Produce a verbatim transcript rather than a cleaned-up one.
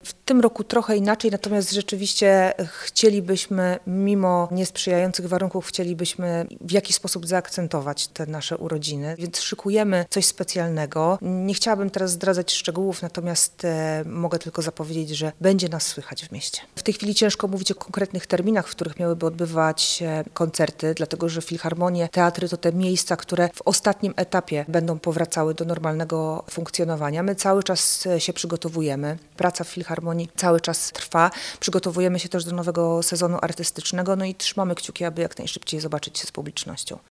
W tym roku trochę inaczej, natomiast rzeczywiście chcielibyśmy, mimo niesprzyjających warunków, chcielibyśmy w jakiś sposób zaakcentować te nasze urodziny, więc szykujemy coś specjalnego. Nie chciałabym teraz zdradzać szczegółów, natomiast e, mogę tylko zapowiedzieć, że będzie nas słychać w mieście. W tej chwili ciężko mówić o konkretnych terminach, w których miałyby odbywać się koncerty, dlatego że filharmonie, teatry to te miejsca, które w ostatnim etapie będą powracały do normalnego funkcjonowania. My cały czas się przygotowujemy. Praca w filharmonii cały czas trwa. Przygotowujemy się też do nowego sezonu artystycznego, no i trzymamy kciuki, aby jak najszybciej zobaczyć się z publicznością.